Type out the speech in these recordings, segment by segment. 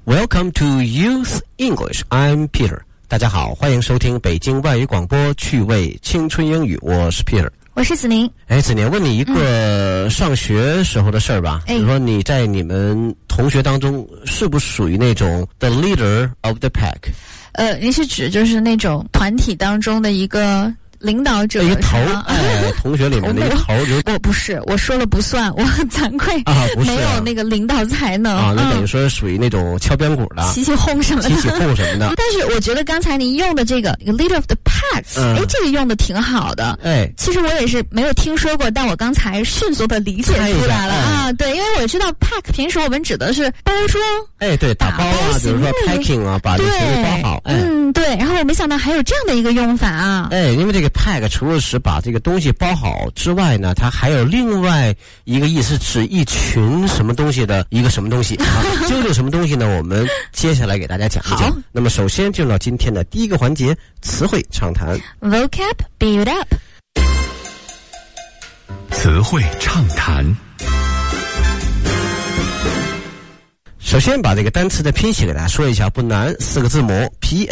Welcome to Youth English. I'm Peter. 大家好，欢迎收听北京外语广播趣味青春英语，我是 Peter。 我是子宁。 子宁，问你一个上学时候的事儿吧。比如说你在你们同学当中是不是属于那种 the leader of the pack？ 你是指就是那种团体当中的一个领导者， 一个头，同学里面的一个头。 我不是，我说了不算，我很惭愧不是没有那个领导才能那等于说属于那种敲边鼓的， 起哄什么的，但是我觉得刚才您用的这个 leader of the pack，这个用的挺好的。其实我也是没有听说过，但我刚才迅速的理解出来了啊。对，因为我知道 pack 平时我们指的是包装， 对，打包啊，比如说 packing 啊，把这个行李包好。 对，然后我没想到还有这样的一个用法啊。 因为这个 pack 除了是把这个东西包好之外呢，它还有另外一个意思，指一群什么东西的一个什么东西究竟什么东西呢？我们接下来给大家讲一讲。那么首先进入到今天的第一个环节，词汇畅谈 Vocab Build Up。 词汇畅谈。 首先把这个单词的拼写给大家说一下，不难，4个字母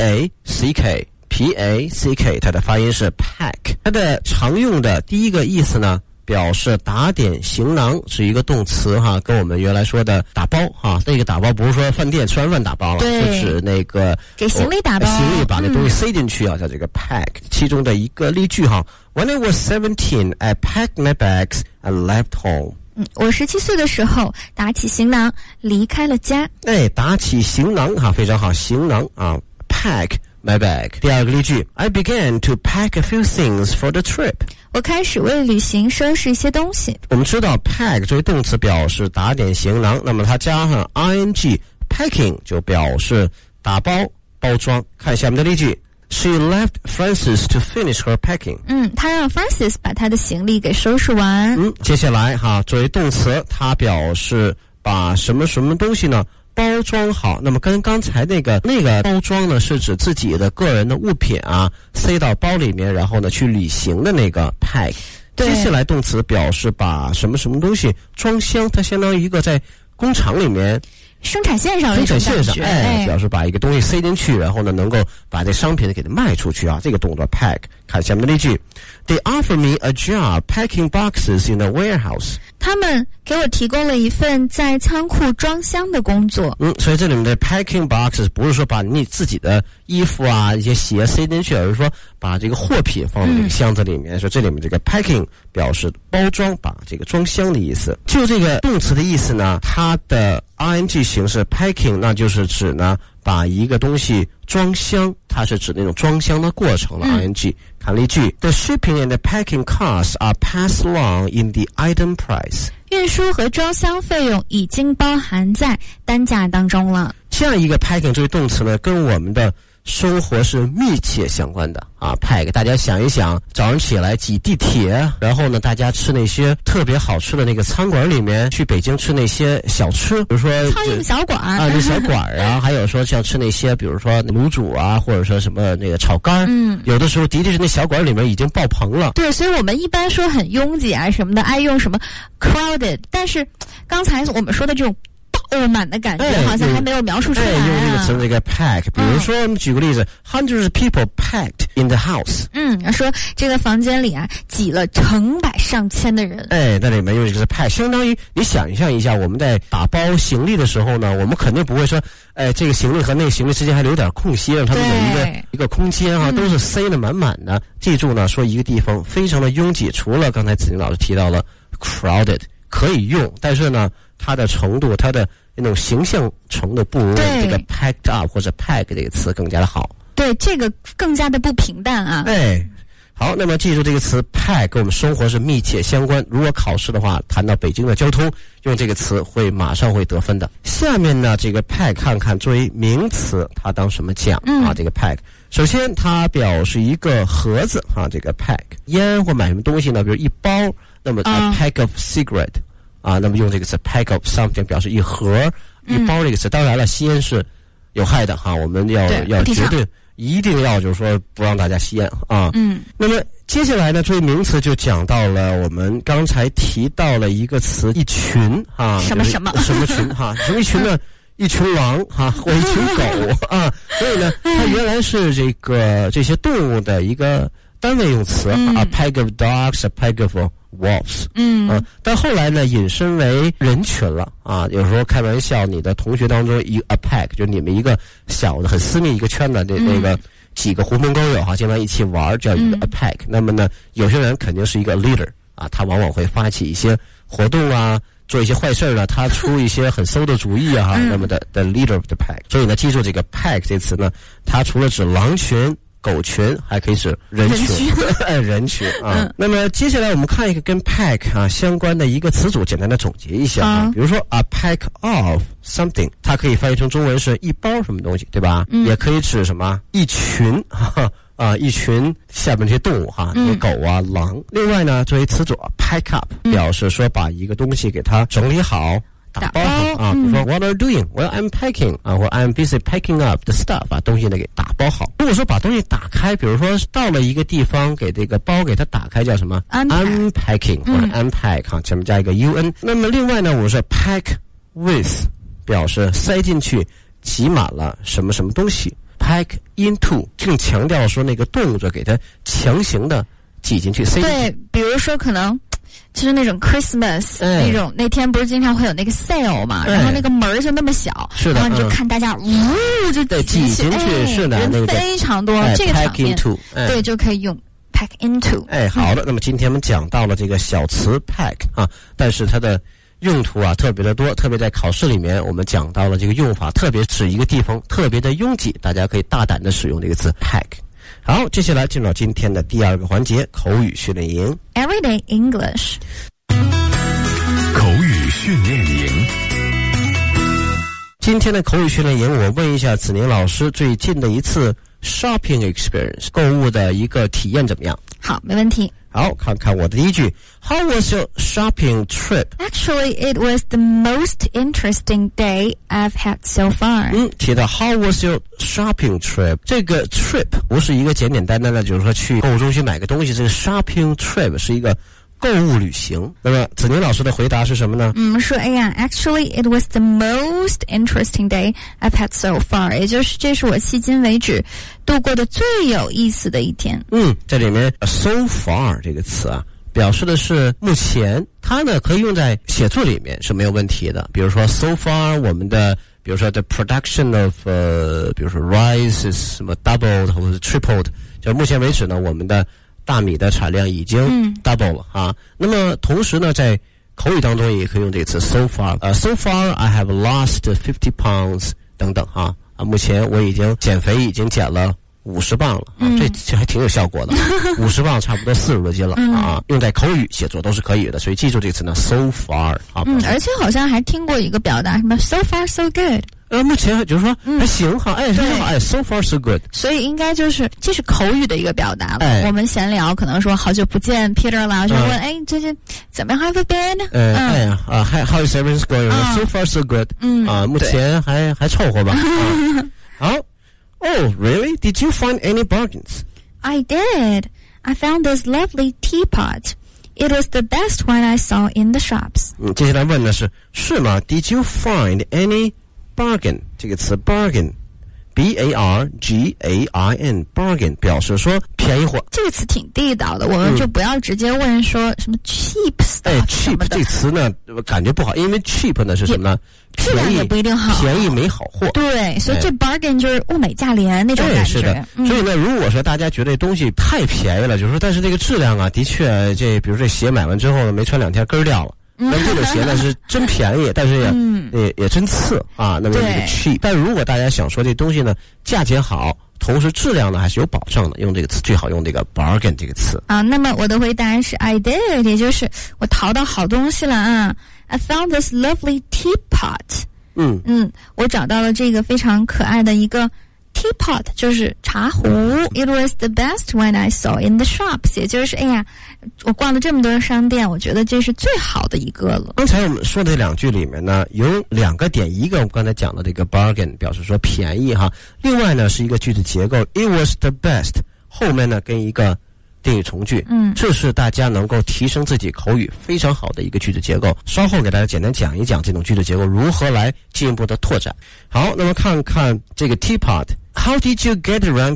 P-A-C-K， 它的发音是 pack。 它的常用的第一个意思呢，表示打点行囊，是一个动词跟我们原来说的打包那个打包不是说饭店吃完饭打包了，是指那个给行李打包， 行李把那东西塞进去叫这个 pack。 其中的一个例句When I was 17, I packed my bags and left home。 我17岁的时候打起行囊离开了家。 打起行囊非常好，行囊pack my bag。 第二个例句 I began to pack a few things for the trip。 我开始为旅行收拾一些东西。 我们知道 pack 作为动词表示打点行囊，那么它加上 ing packing 就表示打包包装。看下面的例句She left Francis to finish her packing。 她让 Francis 把她的行李给收拾完。 接下来作为动词，它表示把什么什么东西呢包装好。那么跟刚才那个包装呢，是指自己的个人的物品塞到包里面，然后呢去旅行的那个 pack。 接下来动词表示把什么什么东西装箱，它相当于一个在工厂里面生产线上表示把一个东西塞进去，然后呢能够把这商品给它卖出去这个动作 pack。 看下面的例句 They offered me a job packing boxes in a warehouse。 他们给我提供了一份在仓库装箱的工作。 所以这里面的 packing boxes 不是说把你自己的衣服一些鞋塞进去，而是说把这个货品放在这个箱子里面。所以这里面这个 packing 表示包装，把这个装箱的意思。就这个动词的意思呢，它的 ing 形式 packing 那就是指呢把一个东西装箱，它是指那种装箱的过程的 ing。 看例句 The shipping and the packing costs are passed along in the item price。 运输和装箱费用已经包含在单价当中了。 这样一个 packing 这个动词呢，跟我们的生活是密切相关的pack。 大家想一想，早上起来挤地铁，然后呢大家吃那些特别好吃的那个餐馆里面，去北京吃那些小吃，比如说苍蝇小馆那小馆还有说像吃那些比如说卤煮或者说什么那个炒肝。有的时候的确是那小馆里面已经爆棚了。 对，所以我们一般说很拥挤什么的，爱用什么 crowded， 但是刚才我们说的这种爆满的感觉好像还没有描述出来用这个词这个 pack。 比如说我们举个例子，hundreds of people packed in the house。 说这个房间里挤了成百上千的人。 那里面用这个 pack， 相当于你想象一下，我们在打包行李的时候呢，我们肯定不会说这个行李和那个行李之间还留点空隙，让他们有一个空间都是塞得满满的。记住呢，说一个地方非常的拥挤，除了刚才子宁老师提到了 crowded 可以用，但是呢它的程度，它的那种形象程度不如这个 packed up 或者 pack 这个词更加的好。 对，这个更加的不平淡好，那么记住这个词 pack 跟我们生活是密切相关。如果考试的话，谈到北京的交通，用这个词马上会得分的。下面呢，这个 pack 看看作为名词它当什么讲这个 pack。首先它表示一个盒子这个 pack。烟或买什么东西呢，比如一包，那么 a pack of cigarette。那么用这个词 pack of something 表示一盒一包这个词。当然了，吸烟是有害的我们要绝对一定要就是说不让大家吸烟那么接下来呢，作为名词就讲到了我们刚才提到了一个词一群什么群什么一群呢？ 一群狼哈，或一群狗啊，所以呢，它原来是这些动物的一个单位用词，a pack of dogs, a pack of wolves， 但后来呢引申为人群了啊。有时候开玩笑，你的同学当中a pack 就你们一个小的很私密一个圈的那个几个狐朋狗友哈，经常一起玩叫一个 a pack。那么呢，有些人肯定是一个 leader 啊，他往往会发起一些活动啊，做一些坏事呢，他出一些很馊的主意啊，那么的 leader of the pack。所以呢，记住这个 pack 这词呢，它除了指狼群、狗群，还可以指人群，人群啊。那么接下来我们看一个跟 pack 啊相关的一个词组，简单的总结一下啊。比如说 a pack of something， 它可以翻译成中文是一包什么东西，对吧？也可以指什么一群一群下面这些动物哈，有狗啊、狼。另外呢，作为词组 pack up， 表示说把一个东西给它整理好。打包好啊，比如说 What are you doing? Well, I'm packing 啊，或 I'm busy packing up the stuff， 把东西呢给打包好。如果说把东西打开，比如说到了一个地方，给这个包给它打开，叫什么 ？Unpacking 或者 unpack 哈，前面加一个 un。那么另外呢，我们说 pack with， 表示塞进去，挤满了什么什么东西。pack into 更强调说那个动作给它强行的挤进去塞进去。 对，比如说可能。就是那种 Christmas 那种，那天不是经常会有那个 sale 嘛，然后那个门就那么小， 是的， 然后你就看大家就挤进去，是的， 人非常多，这个场面对就可以用 pack into。 好的，那么今天我们讲到了这个小词 pack 啊，但是它的用途啊特别的多，特别在考试里面我们讲到了这个用法，特别指一个地方特别的拥挤，大家可以大胆的使用这个字 pack。好，接下来进入到今天的第二个环节，口语训练营 Everyday English。 口语训练营。 今天的口语训练营，我问一下子宁老师，最近的一次 shopping experience 购物的一个体验怎么样？ 好，没问题。 好，看看我的第一句 How was your shopping trip? Actually, it was the most interesting day I've had so far. 提到 How was your shopping trip? 这个 trip 不是一个简简单单的就是说去购物中心买个东西，这个 shopping trip 是一个购物旅行。那么子宁老师的回答是什么呢？ 说actually it was the most interesting day I've had so far， 也就是这是我迄今为止度过的最有意思的一天。 这里面 so far 这个词啊，表示的是目前，它呢可以用在写作里面是没有问题的。比如说 so far 我们的比如说 the production of 比如说 rice is 什么 doubled 或者是 tripled， 就目前为止呢我们的大米的产量已经 double 了啊。那么同时呢，在口语当中也可以用这个词 so far。So far I have lost 50 pounds 等等啊。目前我已经减肥已经减了50磅了啊，这还挺有效果的。50磅差不多40多斤了啊。用在口语写作都是可以的，所以记住这个词呢 so far 啊。 而且好像还听过一个表达什么 so far so good。 目前就是说还行哈，so far so good。 所以应该就是这是口语的一个表达了。我们闲聊可能说好久不见 Peter 了，就问最近怎么样 have you been？ how is everything going？ So far so good。目前还凑合吧。好。Oh, really? Did you find any bargains? I did. I found this lovely teapot. It was the best one I saw in the shops. 接下来问的是吗 ？Did you find any bargain? 这个词 bargain, B-A-R-G-A-I-N, bargain 表示说便宜货。 这个词挺地道的，我们就不要直接问说什么 cheap stuff 什么的。 cheap 这词呢感觉不好，因为 cheap 呢是什么呢？ 质量也不一定好， 便宜没好货。 对，所以这 bargain 就是物美价廉那种感觉。 是的。所以呢，如果说大家觉得东西太便宜了，就是说，但是这个质量啊，的确，比如这鞋买完之后没穿2天根儿掉了。那这种鞋呢是真便宜，但是也真次啊。那么这个 cheap， 但如果大家想说这东西呢价钱好，同时质量呢还是有保障的，用这个词最好用这个 bargain 这个词啊。那么我的回答是 I did， 也就是我淘到好东西了啊。I found this lovely teapot。我找到了这个非常可爱的一个 teapot， 就是茶壶。It was the best one I saw in the shops， 也就是我逛了这么多商店，我觉得这是最好的一个了。 刚才我们说的这2句里面呢，有2个点，一个我们刚才讲的这个 bargain 表示说便宜哈，另外呢是一个句子结构 It was the best， 后面呢跟一个定语从句。这是大家能够提升自己口语非常好的一个句子结构。稍后给大家简单讲一讲这种句子结构如何来进一步的拓展。好，那么看看这个 Teapot。How did you get around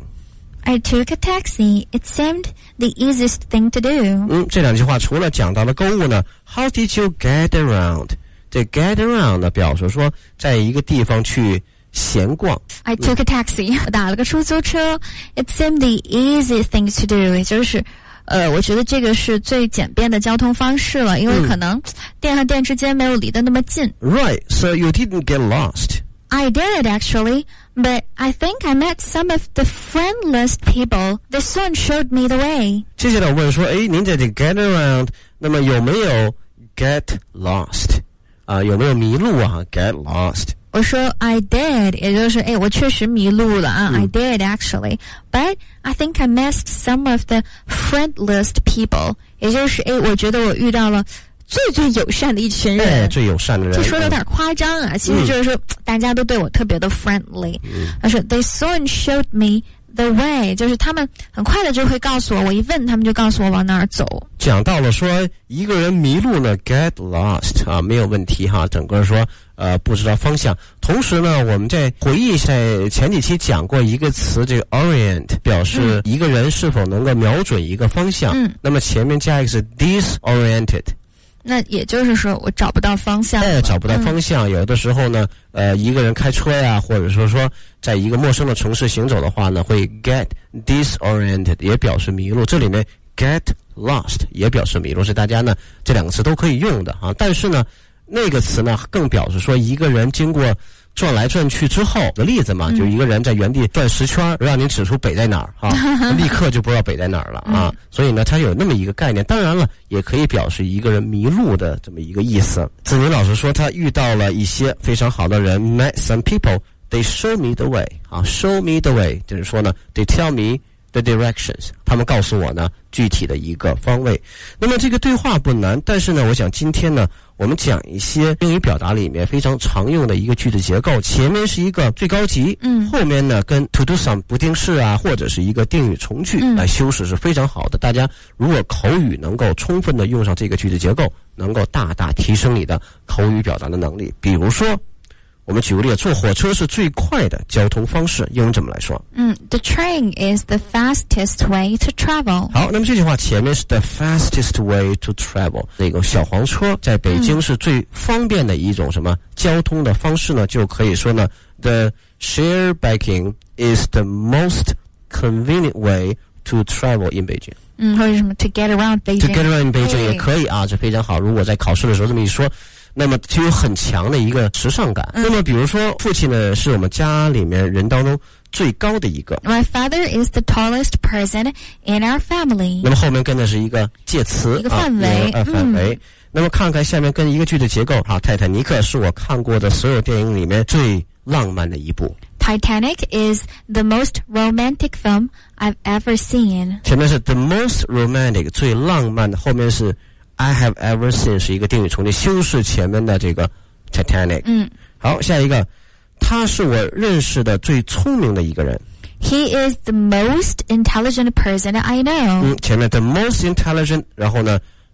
town?I took a taxi. It seemed the easiest thing to do. 这两句话除了讲到了购物呢 ，How did you get around？ 这 get around 呢，表示说在一个地方去闲逛。 I took a taxi. 我打了个出租车。It seemed the easiest thing to do. 也就是我觉得这个是最简便的交通方式了，因为可能店和店之间没有离得那么近。 Right. So you didn't get lost.I did, actually, but I think I met some of the friendliest people. They soon showed me the way. 接下来我问说，您在这 get around， 那么有没有 get lost？ 有没有迷路啊 ？get lost。 我说 I did， 也就是我确实迷路了啊。I did actually, but I think I met some of the friendliest people. 也就是我觉得我遇到了最友善的一群人， 最友善的人， 这说的有点夸张啊。其实就是说，大家都对我特别的 friendly。他说 They soon showed me the way， 就是他们很快的就会告诉我，我一问他们就告诉我往哪儿走。 讲到了说一个人迷路呢 ，get lost 啊，没有问题哈。整个说不知道方向。同时呢，我们在回忆一下前几期讲过一个词，这个 orient 表示一个人是否能够瞄准一个方向。那么前面加一个是 disoriented。 那也就是说我找不到方向。 找不到方向。有的时候呢，一个人开车呀，或者说在一个陌生的城市行走的话呢，会 get disoriented， 也表示迷路。这里呢 get lost 也表示迷路，是大家呢这两个词都可以用的啊。但是呢，那个词呢更表示说一个人经过转来转去之后的例子嘛，就一个人在原地转10圈，让你指出北在哪儿啊，立刻就不知道北在哪儿了啊。所以呢，它有那么一个概念。当然了，也可以表示一个人迷路的这么一个意思。子宁老师说，他遇到了一些非常好的人 ，met some people, they show me the way 啊 ，show me the way 就是说呢 ，they tell me the directions， 他们告诉我呢具体的一个方位。那么这个对话不难，但是呢，我想今天呢，我们讲一些英语表达里面非常常用的一个句子结构，前面是一个最高级，后面呢跟 to do some 不定式啊，或者是一个定语从句来修饰是非常好的。大家如果口语能够充分的用上这个句子结构，能够大大提升你的口语表达的能力。比如说，我们举个例子，坐火车是最快的交通方式，英文怎么来说 ？The train is the fastest way to travel. 好，那么这句话前面是 the fastest way to travel。那个小黄车在北京是最方便的一种什么交通的方式呢？就可以说呢 ，the share biking is the most convenient way to travel in Beijing。 或者什么 to get around Beijing。to get around Beijing 也可以啊，这非常好。如果在考试的时候这么一说，那么就有很强的一个时尚感。那么比如说，父亲呢是我们家里面人当中最高的一个。 My father is the tallest person in our family。 那么后面跟的是一个介词， 一个范围， 范围。那么看看下面跟一个句子结构哈，泰坦尼克是我看过的所有电影里面最浪漫的一部。 Titanic is the most romantic film I've ever seen。 前面是 the most romantic 最浪漫的，后面是I have ever seen 是一个定语从句，修饰前面的这个 Titanic。好，下一个，他是我认识的最聪明的一个人。 He is the most intelligent person I know。 前面 the most intelligent， 然后呢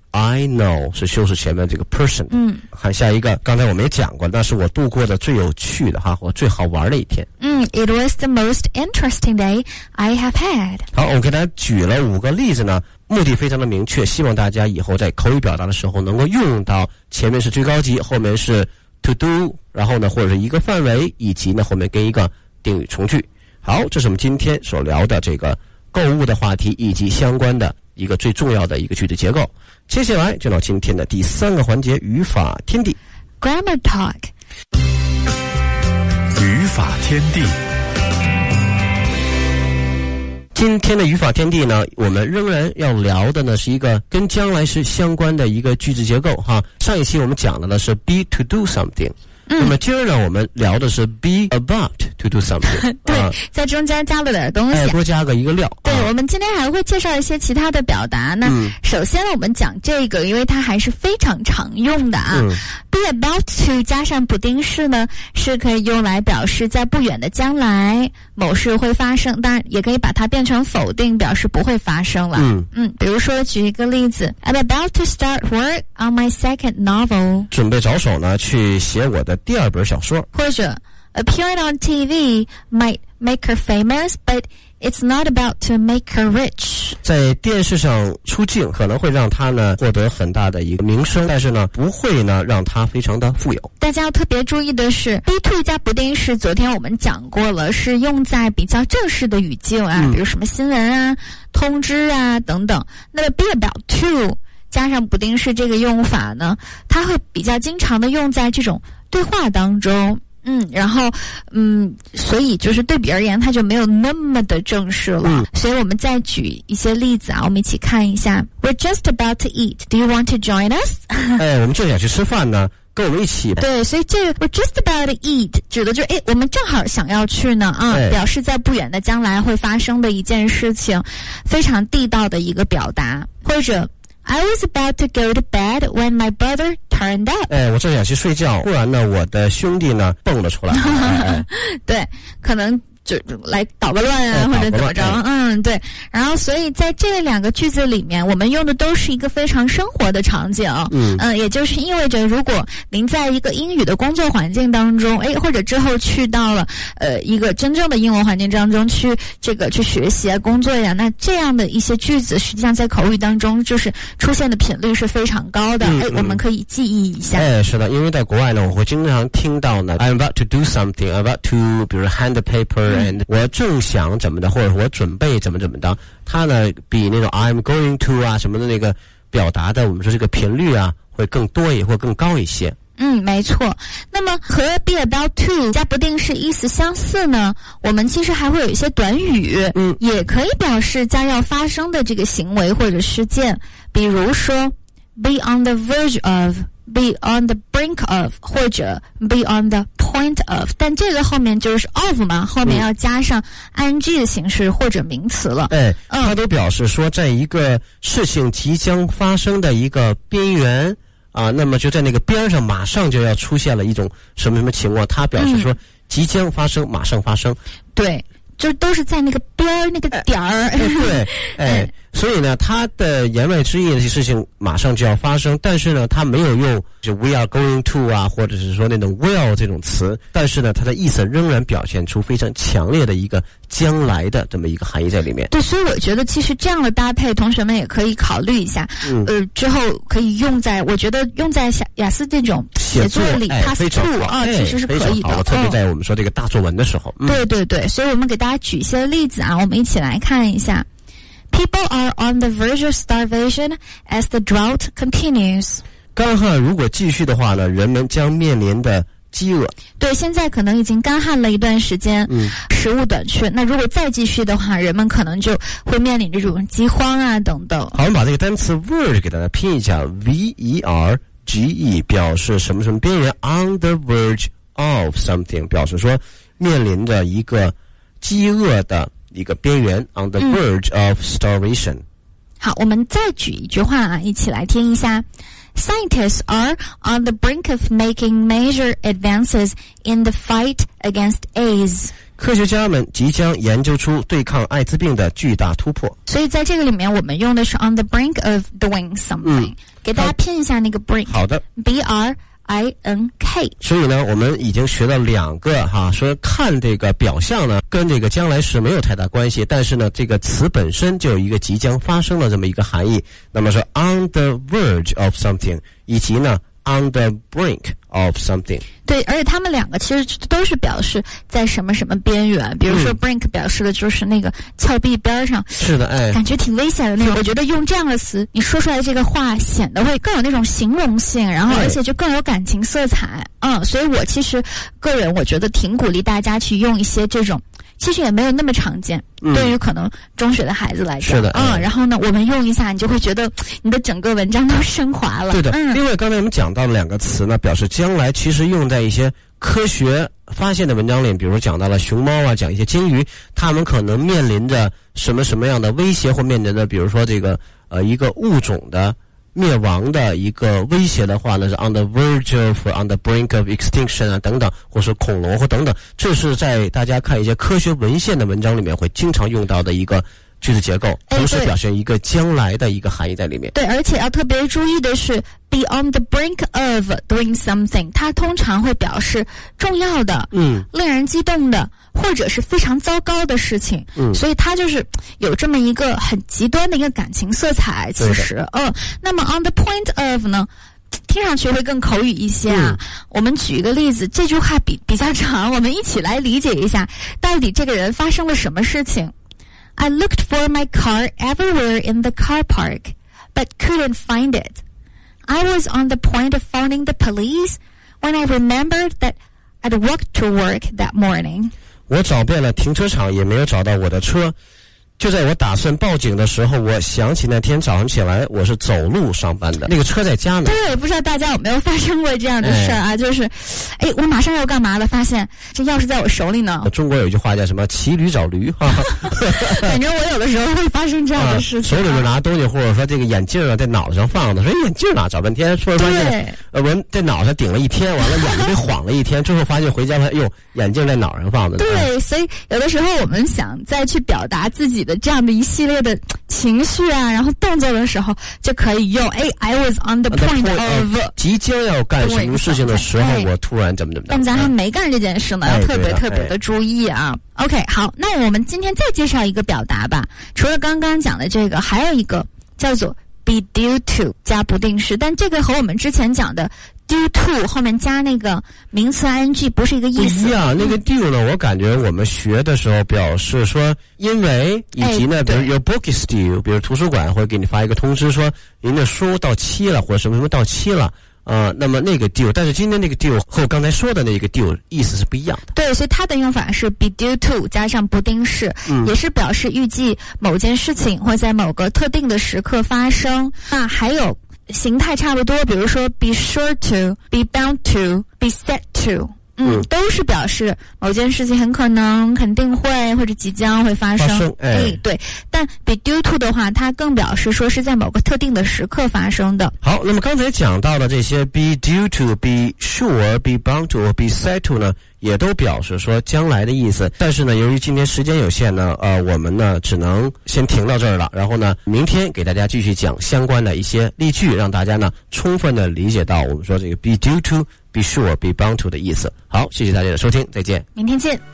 I know 是修饰前面这个 person。看下一个，刚才我没讲过，那是我度过的最有趣的哈，我最好玩的一天。 It was the most interesting day I have had。 好，我给大家举了5个例子呢。目的非常的明确，希望大家以后在口语表达的时候能够用到前面是最高级，后面是 to do， 然后呢或者是一个范围，以及呢后面跟一个定语从句。好，这是我们今天所聊的这个购物的话题以及相关的一个最重要的一个句子结构。接下来就到今天的第3个环节，语法天地 Grammar Talk。 语法天地， 今天的语法天地呢，我们仍然要聊的呢是一个跟将来时相关的一个句子结构哈。上一期我们讲的呢是 be to do something， 那么今儿呢，我们聊的是 be about to do something 对，在中间加了点东西， 多加个一个料。 对，我们今天还会介绍一些其他的表达呢。首先呢，我们讲这个，因为它还是非常常用的啊。be about to 加上补丁式呢，是可以用来表示在不远的将来某事会发生，当然也可以把它变成否定，表示不会发生了。比如说举一个例子 ，I'm about to start work on my second novel。 准备着手呢，去写我的第二本小说。 或者 appearing on TV might make her famous, but it's not about to make her rich。 在电视上出镜可能会让她呢获得很大的一个名声，但是呢不会呢让她非常的富有。 大家要特别注意的是 be to 加不定式，昨天我们讲过了，是用在比较正式的语境啊，比如什么新闻啊、通知啊等等。那么 be about to加上补丁式这个用法呢，它会比较经常的用在这种对话当中。然后所以就是对比而言，它就没有那么的正式了。所以我们再举一些例子啊，我们一起看一下。We're just about to eat. Do you want to join us? 我们正想去吃饭呢，跟我们一起。 对，所以这个 we're just about to eat 指的就是我们正好想要去呢啊，表示在不远的将来会发生的一件事情，非常地道的一个表达。或者I was about to go to bed when my brother turned up. 我正想去睡觉，忽然呢，我的兄弟呢蹦了出来。 对，可能就来捣个乱啊，或者怎么着。对。然后，所以在这两个句子里面，我们用的都是一个非常生活的场景。也就是意味着，如果您在一个英语的工作环境当中，或者之后去到了一个真正的英文环境当中去学习啊、工作呀，那这样的一些句子，实际上在口语当中就是出现的频率是非常高的。我们可以记忆一下。 是的，因为在国外呢，我会经常听到呢 ，I'm about to do something, I'm about to， 比如 hand the paper，and 我正想怎么的，或者我准备怎么的，它呢比那种 I'm going to 啊什么的那个表达的，我们说这个频率啊会更多也会更高一些。 没错。那么和 be about to 加不定式意思相似呢，我们其实还会有一些短语，也可以表示将要发生的这个行为或者事件。比如说 be on the verge of，be on the brink of， 或者 be on the point of， 但这个后面就是 of 嘛，后面要加上 ing 的形式或者名词了。 它都表示说在一个事情即将发生的一个边缘啊，那么就在那个边上马上就要出现了一种什么情况，它表示说即将发生，马上发生。对， 就都是在那个边儿那个点儿。 对，所以呢，它的言外之意的事情马上就要发生，但是呢，它没有用就 we are going to 啊，或者是说那种 will 这种词，但是呢，它的意思仍然表现出非常强烈的一个将来的这么一个含义在里面。 对，所以我觉得其实这样的搭配，同学们也可以考虑一下。之后可以用在，我觉得用在雅思这种写作里 ，past two 啊，其实是可以的。 特别在我们说这个大作文的时候。 对，所以我们给大家举一些例子啊，我们一起来看一下。People are on the verge of starvation as the drought continues. 干旱如果继续的话呢，人们将面临的饥饿。 对，现在可能已经干旱了一段时间，食物短缺。那如果再继续的话，人们可能就会面临这种饥荒啊等等。 好，我们把这个单词 verge 给大家拼一下 ，V-E-R-G-E 表示什么什么边缘 ，on the verge of something 表示说面临着一个饥饿的一个边缘 on the verge of starvation。 好，我们再举一句话啊，一起来听一下。Scientists are on the brink of making major advances in the fight against AIDS. 科学家们即将研究出对抗艾滋病的巨大突破。 所以在这个里面，我们用的是 on the brink of doing something。给大家拼一下那个 brink。 好的。 B-R-I-N-K。 所以呢，我们已经学到两个说看这个表象呢，跟这个将来时没有太大关系，但是呢，这个词本身就有一个即将发生的这么一个含义。那么说 on the verge of something， 以及呢 on the brink of something。 对，而且他们两个其实都是表示在什么什么边缘，比如说 brink 表示的就是那个峭壁边上， 是的， 感觉挺危险的那种。我觉得用这样的词，你说出来这个话显得会更有那种形容性，然后而且就更有感情色彩。所以我其实个人我觉得挺鼓励大家去用一些这种。其实也没有那么常见，对于可能中学的孩子来讲， 是的， 然后呢，我们用一下，你就会觉得你的整个文章都升华了。 对的，另外刚才我们讲到了两个词呢，表示将将来其实用在一些科学发现的文章里，比如讲到了熊猫啊，讲一些鲸鱼，它们可能面临着什么样的威胁，或面临着比如说这个一个物种的灭亡的一个威胁的话呢，是 on the verge of on the brink of extinction 啊等等，或是恐龙或等等，这是在大家看一些科学文献的文章里面会经常用到的一个句子结构，同时表现一个将来的一个含义在里面。 对，而且要特别注意的是 be on the brink of doing something， 它通常会表示重要的，令人激动的，或者是非常糟糕的事情，所以它就是有这么一个很极端的一个感情色彩。其实，那么 on the point of 呢，听上去会更口语一些啊。我们举一个例子，这句话比较长，我们一起来理解一下，到底这个人发生了什么事情。I looked for my car everywhere in the car park, but couldn't find it. I was on the point of phoning the police when I remembered that I'd walked to work that morning. 我找遍了停车场，也没有找到我的车。就在我打算报警的时候，我想起那天早上起来我是走路上班的，那个车在家呢。 对，不知道大家有没有发生过这样的事儿啊？就是，我马上要干嘛了，发现这钥匙在我手里呢。 中国有一句话叫什么？骑驴找驴，哈哈。 反正我有的时候会发生这样的事情。 手里面拿东西，或者说这个眼镜啊在脑袋上放的，说眼镜哪找半天，说发现我在脑袋顶了一天，完了眼睛被晃了一天，最后发现回家眼镜在脑上放的。 对，所以有的时候我们想再去表达自己的这样的一系列的情绪啊，然后动作的时候，就可以用I was on the point of 即将要干什么事情的时候，我突然怎么的。 但咱还没干这件事呢，要特别的注意啊。OK， 好，那我们今天再介绍一个表达吧。除了刚刚讲的这个，还有一个叫做 be due to 加不定式，但这个和我们之前讲的due to 后面加那个名词 ing 不是一个意思。 不一样，那个 due 呢，我感觉我们学的时候表示说因为，以及呢，比如 your book is due， 比如图书馆会给你发一个通知说您的书到期了，或者什么到期了。那么那个 due， 但是今天那个 due 和我刚才说的那个 due 意思是不一样的。 对，所以它的用法是 be due to 加上不定式，也是表示预计某件事情会在某个特定的时刻发生。那还有形态差不多，比如说 be sure to, be bound to, be set to。都是表示某件事情很可能、肯定会或者即将会发生。对。但 be due to 的话，它更表示说是在某个特定的时刻发生的。 好，那么刚才讲到的这些 be due to, be sure, be bound to, be set to 呢，也都表示说将来的意思。但是呢，由于今天时间有限呢，我们呢只能先停到这儿了。然后呢，明天给大家继续讲相关的一些例句，让大家呢充分的理解到我们说这个 be due to, be sure, be bound to 的意思。好，谢谢大家的收听，再见， 明天见。